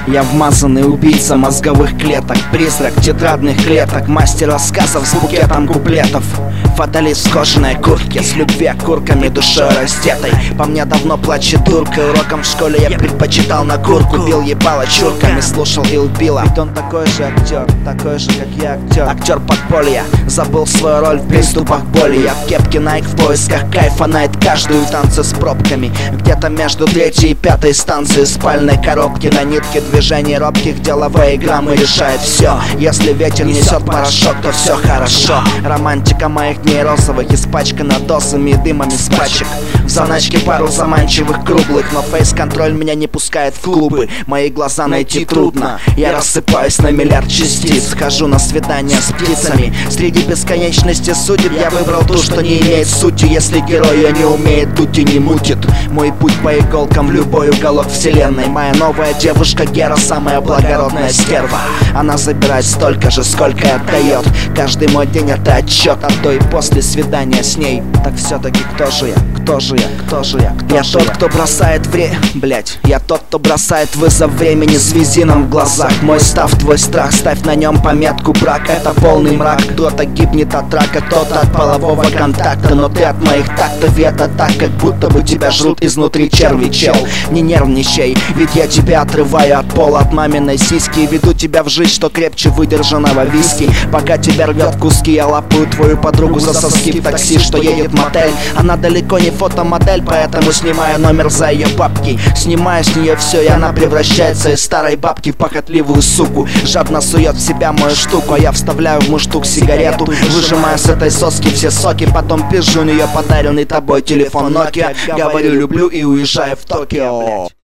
Я вмазанный убийца мозговых клеток, призрак тетрадных клеток, мастер рассказов с букетом куплетов. Фаталист в кожаной куртке, с любви окурками, душой раздетой. По мне давно плачет дурка, уроком в школе я предпочитал на курку. Бил ебало чурками, слушал Ил Билла. Ведь он такой же актер, такой же, как я актер. Актер подполья, забыл свою роль в приступах боли. Я в кепке Nike в поисках кайфа, найт каждую танцы с пробками. Где-то между третьей и пятой станцией спальной коробки. На нитке движений робких деловые граммы решает все. Если ветер несет порошок, то все хорошо. Романтика моих дней розовых испачкана досами и дымами с пачек. В заначке пару заманчивых круглых, но фейс-контроль меня не пускает в клубы. Мои глаза найти трудно, я рассыпаюсь на миллиард частиц. Хожу на свидания с птицами. Среди бесконечности судеб я выбрал ту, что не имеет сути. Если герой ее не умеет дуть и не мутит. Мой путь по иголкам в любой уголок вселенной. Моя новая девушка Гера, самая благородная стерва. Она забирает столько же, сколько и отдает. Каждый мой день это отчет от до и после свидания с ней. Так все-таки кто же я? Кто же я? Кто же я? Кто я же тот, я? Кто бросает я тот, кто бросает вызов времени с визином в глазах. Мой став, твой страх, ставь на нем пометку брак. Это полный мрак, кто-то гибнет от рака, кто-то от полового контакта. Но ты от моих тактов, и это так, как будто бы тебя жрут изнутри черви, чел. Не нервничай, ведь я тебя отрываю от пола, от маминой сиськи. И веду тебя в жизнь, что крепче выдержанного виски. Пока тебя рвет в куски, я лапаю твою подругу за соски в такси, что едет в мотель. Она далеко не фотомодель, поэтому снимаю номер за ее бабки. Снимаю с нее все, и она превращается из старой бабки в похотливую суку. Жадно сует в себя мою штуку, а я вставляю в мундштук сигарету. Выжимаю с этой соски все соки, потом пизжу у нее подаренный тобой телефон Nokia. Говорю люблю и уезжаю в Токио.